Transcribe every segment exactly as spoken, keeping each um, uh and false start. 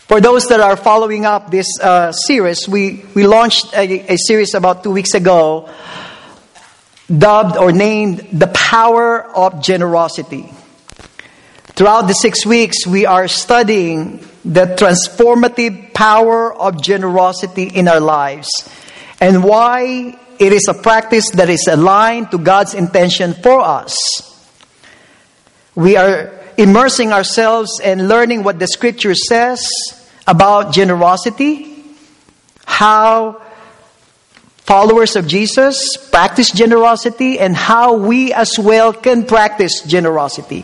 For those that are following up this uh, series, we, we launched a, a series about two weeks ago, dubbed or named The Power of Generosity. Throughout the six weeks, we are studying the transformative power of generosity in our lives and why it is a practice that is aligned to God's intention for us. We are immersing ourselves and learning what the Scripture says about generosity, how followers of Jesus practice generosity, and how we as well can practice generosity.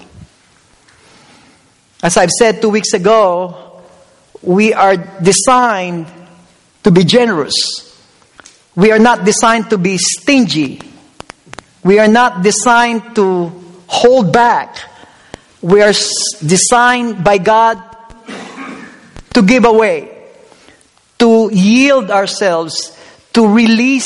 As I've said two weeks ago, we are designed to be generous. We are not designed to be stingy. We are not designed to hold back. We are designed by God to give away, to yield ourselves, to release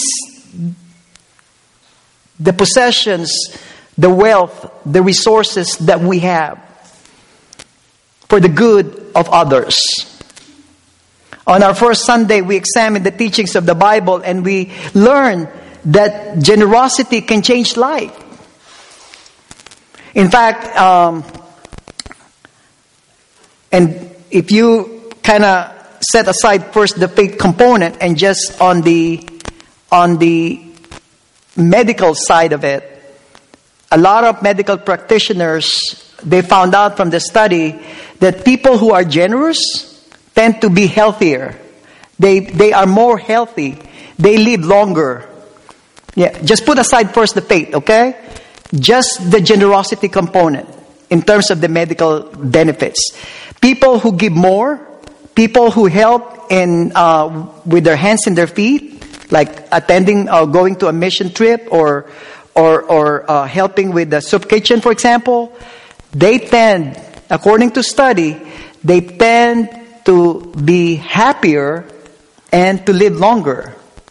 the possessions, the wealth, the resources that we have for the good of others. On our first Sunday, we examined the teachings of the Bible and we learned that generosity can change life. In fact, um, and if you kind of set aside first the faith component and just on the on the medical side of it, a lot of medical practitioners, they found out from the study that people who are generous tend to be healthier. They they are more healthy. They live longer. Yeah, just put aside first the faith, okay? Just the generosity component in terms of the medical benefits. People who give more, people who help in uh, with their hands and their feet, like attending or uh, going to a mission trip or or or uh, helping with the soup kitchen, for example, they tend, according to study, they tend to be happier and to live longer.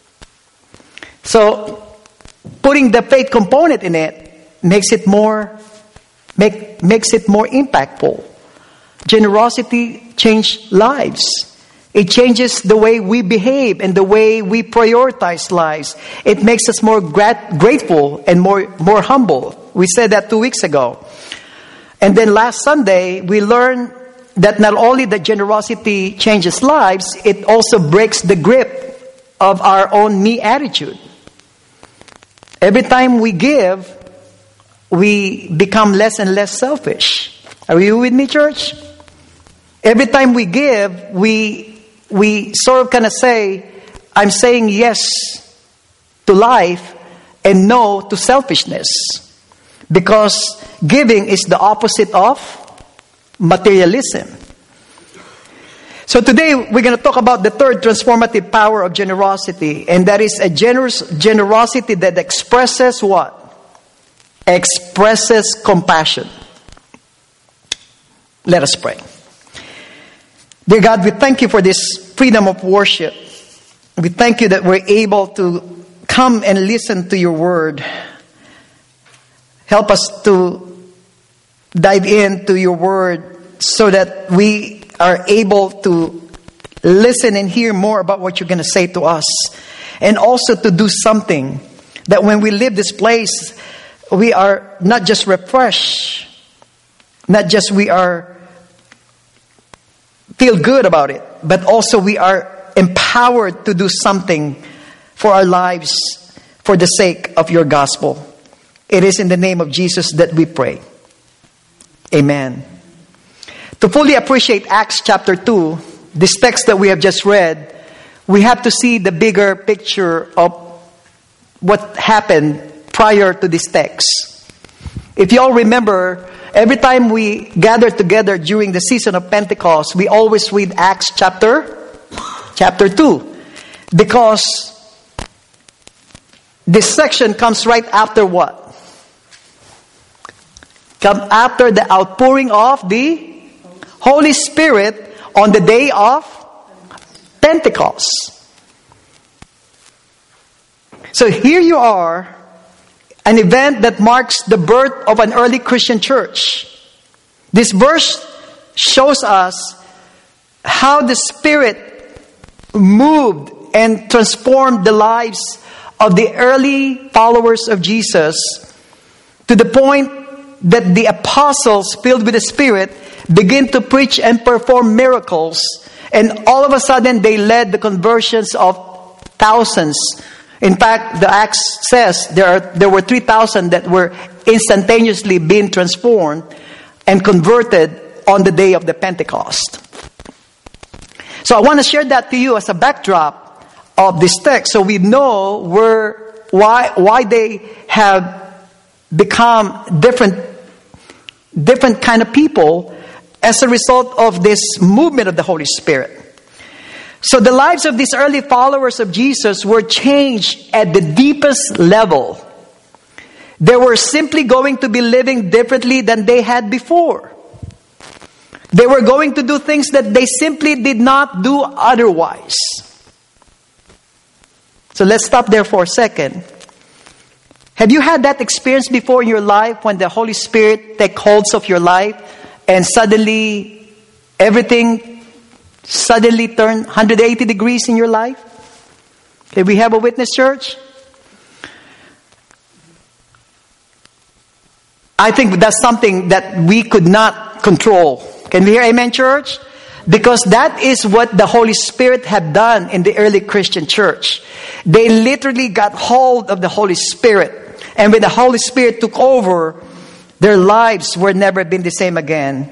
So, putting the faith component in it makes it more make makes it more impactful. Generosity changes lives. It changes the way we behave and the way we prioritize lives. It makes us more grat- grateful and more, more humble. We said that two weeks ago. And then last Sunday, we learned that not only that generosity changes lives, it also breaks the grip of our own me attitude. Every time we give, we become less and less selfish. Are you with me, church? Every time we give, we we sort of kind of say, I'm saying yes to life and no to selfishness. Because giving is the opposite of materialism. So today we're going to talk about the third transformative power of generosity. And that is a generous generosity that expresses what? Expresses compassion. Let us pray. Dear God, we thank you for this freedom of worship. We thank you that we're able to come and listen to your word. Help us to dive into your word so that we are able to listen and hear more about what you're going to say to us. And also to do something that when we leave this place, we are not just refreshed, not just we are feel good about it, but also we are empowered to do something for our lives for the sake of your gospel. It is in the name of Jesus that we pray. Amen. To fully appreciate Acts chapter two, this text that we have just read, we have to see the bigger picture of what happened prior to this text. If you all remember, every time we gather together during the season of Pentecost, we always read Acts chapter, chapter two. Because this section comes right after what? Come after the outpouring of the Holy Spirit on the day of Pentecost. So here you are, an event that marks the birth of an early Christian church. This verse shows us how the Spirit moved and transformed the lives of the early followers of Jesus to the point that the apostles, filled with the Spirit, begin to preach and perform miracles. And all of a sudden, they led the conversions of thousands. In fact, the Acts says there are there were three thousand that were instantaneously being transformed and converted on the day of the Pentecost. So I want to share that to you as a backdrop of this text, so we know where why why they have become different different kind of people as a result of this movement of the Holy Spirit. So the lives of these early followers of Jesus were changed at the deepest level. They were simply going to be living differently than they had before. They were going to do things that they simply did not do otherwise. So let's stop there for a second. Have you had that experience before in your life when the Holy Spirit takes hold of your life and suddenly everything suddenly turned one hundred eighty degrees in your life? Okay, we have a witness, church? I think that's something that we could not control. Can we hear amen, church? Because that is what the Holy Spirit had done in the early Christian church. They literally got hold of the Holy Spirit. And when the Holy Spirit took over, their lives were never been the same again.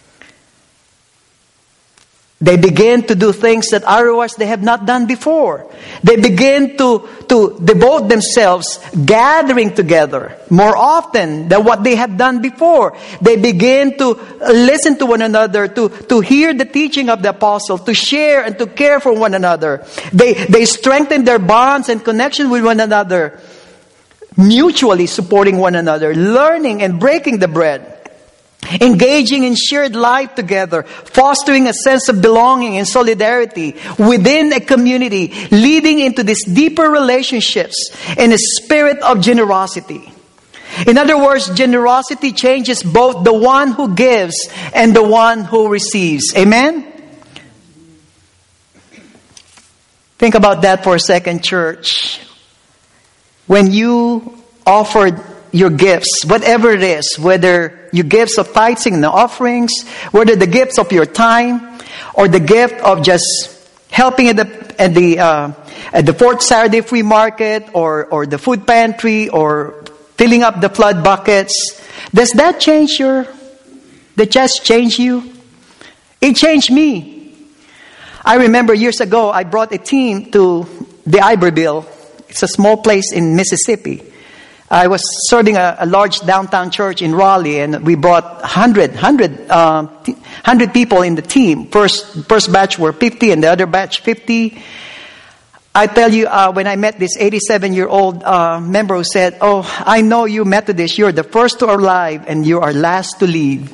They began to do things that otherwise they have not done before. They began to, to devote themselves gathering together more often than what they had done before. They began to listen to one another, to, to hear the teaching of the apostle, to share and to care for one another. They, they strengthened their bonds and connection with one another, mutually supporting one another, learning and breaking the bread. Engaging in shared life together, fostering a sense of belonging and solidarity within a community, leading into these deeper relationships in a spirit of generosity. In other words, generosity changes both the one who gives and the one who receives. Amen? Think about that for a second, church. When you offered your gifts, whatever it is, whether your gifts of tithes and offerings, whether the gifts of your time, or the gift of just helping at the at the uh, at the fourth Saturday free market, or or the food pantry, or filling up the flood buckets, does that change your? That just change you? It changed me. I remember years ago, I brought a team to the Iberville. It's a small place in Mississippi. I was serving a, a large downtown church in Raleigh, and we brought one hundred, one hundred, uh, one hundred people in the team. First, first batch were fifty, and the other batch fifty. I tell you, uh, when I met this eighty-seven-year-old uh, member who said, "Oh, I know you Methodists, you're the first to arrive and you are last to leave."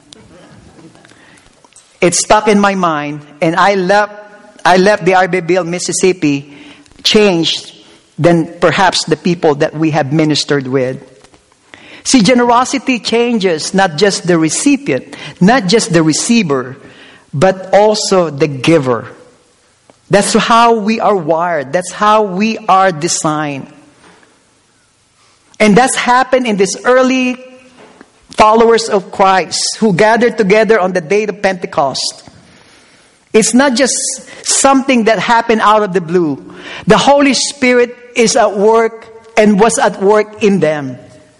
It stuck in my mind, and I left. I left the Iberville, Mississippi, changed than perhaps the people that we have ministered with. See, generosity changes not just the recipient, not just the receiver, but also the giver. That's how we are wired. That's how we are designed. And that's happened in these early followers of Christ who gathered together on the day of Pentecost. It's not just something that happened out of the blue. The Holy Spirit is at work and was at work in them.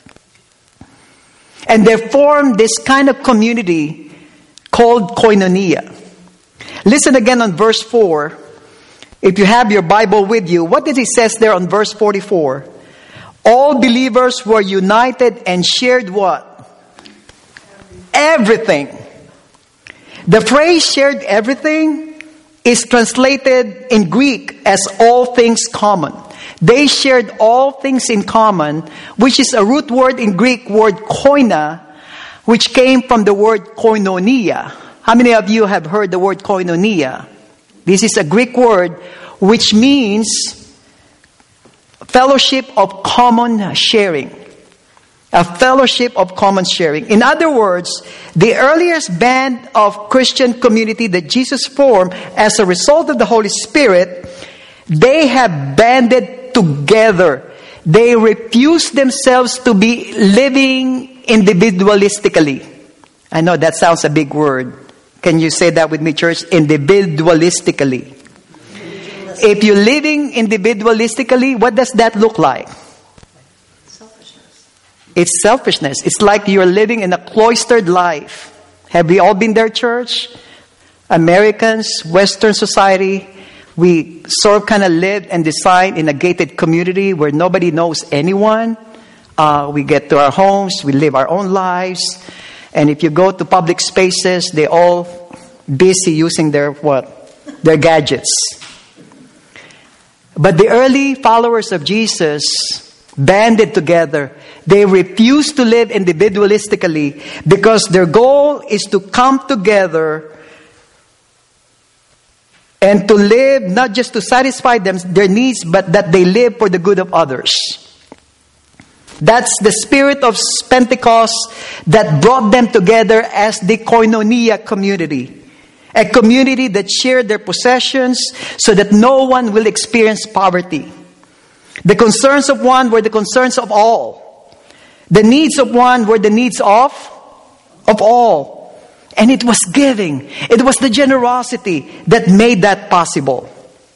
And they formed this kind of community called koinonia. Listen again on verse four. If you have your Bible with you, what does it say there on verse forty-four? All believers were united and shared what? Everything. The phrase shared everything is translated in Greek as all things common. They shared all things in common, which is a root word in Greek word koina, which came from the word koinonia. How many of you have heard the word koinonia? This is a Greek word which means fellowship of common sharing. a fellowship of common sharing. In other words, the earliest band of Christian community that Jesus formed as a result of the Holy Spirit, they have banded together. They refuse themselves to be living individualistically. I know that sounds a big word. Can you say that with me, church? Individualistically. If you're living individualistically, what does that look like? It's selfishness. It's like you're living in a cloistered life. Have we all been there, church? Americans, Western society, we sort of kind of live and design in a gated community where nobody knows anyone. Uh, we get to our homes, we live our own lives. And if you go to public spaces, they're all busy using their what? Their gadgets. But the early followers of Jesus banded together. They refused to live individualistically because their goal is to come together and to live not just to satisfy them, their needs, but that they live for the good of others. That's the spirit of Pentecost that brought them together as the koinonia community. A community that shared their possessions so that no one will experience poverty. The concerns of one were the concerns of all. The needs of one were the needs of, of all. And it was giving. It was the generosity that made that possible.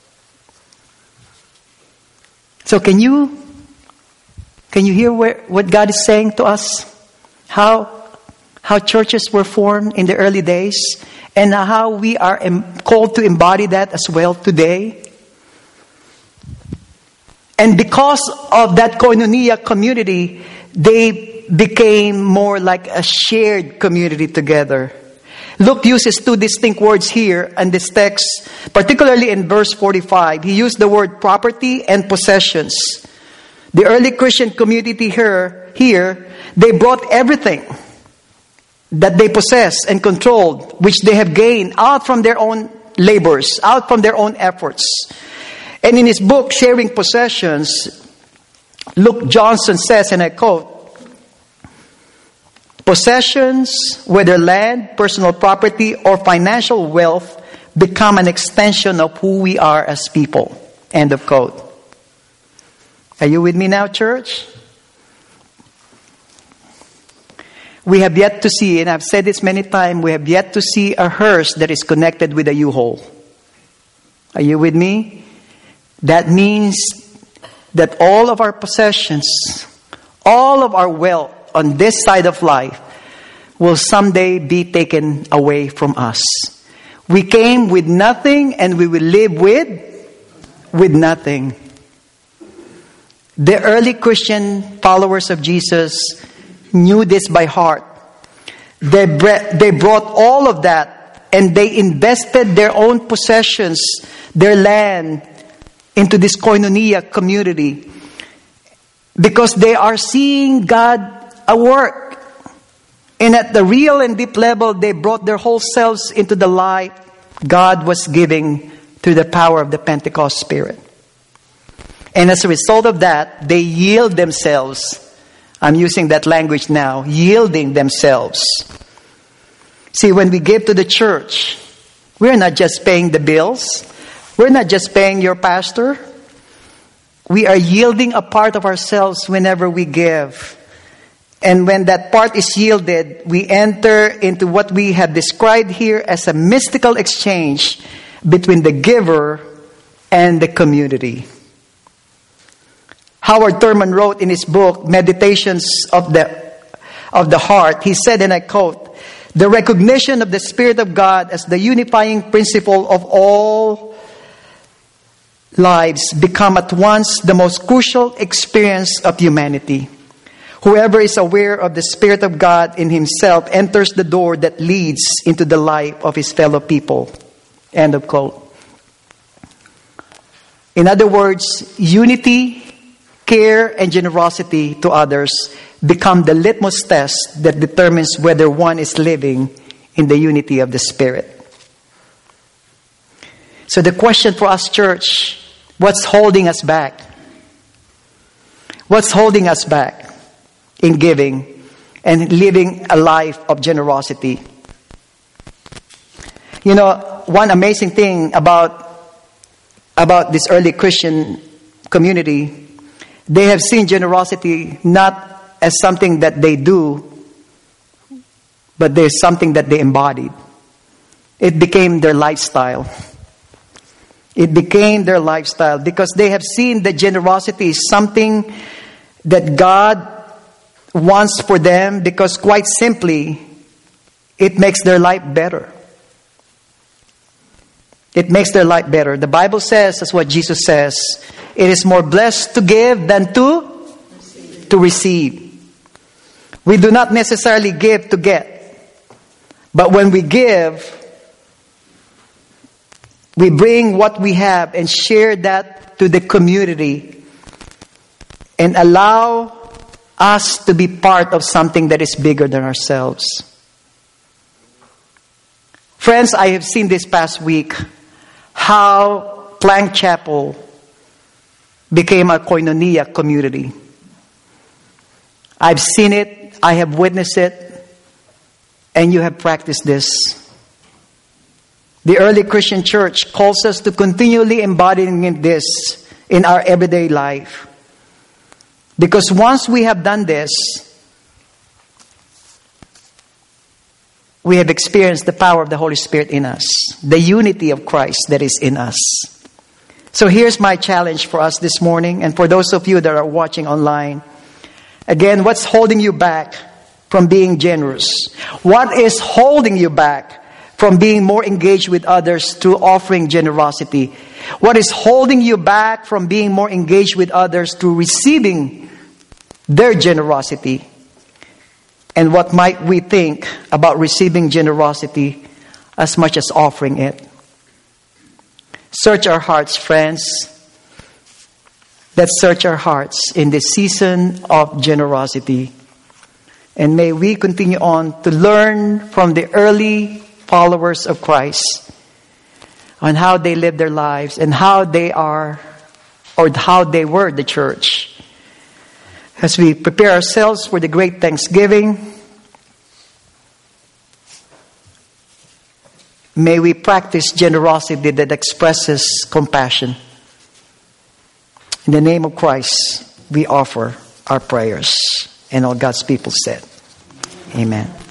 So can you, can you hear where, what God is saying to us? How, how churches were formed in the early days? And how we are called to embody that as well today. And because of that koinonia community, they became more like a shared community together. Luke uses two distinct words here in this text, particularly in verse forty-five. He used the word property and possessions. The early Christian community here, here they brought everything that they possess and controlled, which they have gained out from their own labors, out from their own efforts. And in his book, Sharing Possessions, Luke Johnson says, and I quote, "Possessions, whether land, personal property, or financial wealth, become an extension of who we are as people." End of quote. Are you with me now, church? We have yet to see, and I've said this many times, we have yet to see a hearse that is connected with a U-Haul. Are you with me? That means that all of our possessions, all of our wealth on this side of life will someday be taken away from us. We came with nothing and we will live with, with nothing. The early Christian followers of Jesus knew this by heart. They, they brought all of that and they invested their own possessions, their land, into this koinonia community because they are seeing God at work. And at the real and deep level, they brought their whole selves into the light God was giving through the power of the Pentecost Spirit. And as a result of that, they yield themselves. I'm using that language now, yielding themselves. See, when we give to the church, we're not just paying the bills. We're not just paying your pastor. We are yielding a part of ourselves whenever we give. And when that part is yielded, we enter into what we have described here as a mystical exchange between the giver and the community. Howard Thurman wrote in his book, Meditations of the, of the Heart, he said, and I quote, "The recognition of the Spirit of God as the unifying principle of all lives become at once the most crucial experience of humanity. Whoever is aware of the Spirit of God in himself enters the door that leads into the life of his fellow people." End of quote. In other words, unity, care, and generosity to others become the litmus test that determines whether one is living in the unity of the Spirit. So the question for us, church, what's holding us back? What's holding us back? in giving and living a life of generosity. You know, one amazing thing about, about this early Christian community, they have seen generosity not as something that they do, but there's something that they embodied. It became their lifestyle. It became their lifestyle because they have seen that generosity is something that God wants for them, because quite simply, it makes their life better. It makes their life better. The Bible says, that's what Jesus says, it is more blessed to give than to receive. to receive. We do not necessarily give to get. But when we give, we bring what we have and share that to the community and allow us to be part of something that is bigger than ourselves. Friends, I have seen this past week how Plank Chapel became a koinonia community. I've seen it, I have witnessed it, and you have practiced this. The early Christian church calls us to continually embodying this in our everyday life. Because once we have done this, we have experienced the power of the Holy Spirit in us, the unity of Christ that is in us. So here's my challenge for us this morning, and for those of you that are watching online. Again, what's holding you back from being generous? What is holding you back from being more engaged with others through offering generosity? What is holding you back from being more engaged with others through receiving their generosity? And what might we think about receiving generosity as much as offering it? Search our hearts, friends. Let's search our hearts in this season of generosity. And may we continue on to learn from the early followers of Christ on how they lived their lives and how they are, or how they were the church. As we prepare ourselves for the great Thanksgiving, may we practice generosity that expresses compassion. In the name of Christ, we offer our prayers. And all God's people said, amen.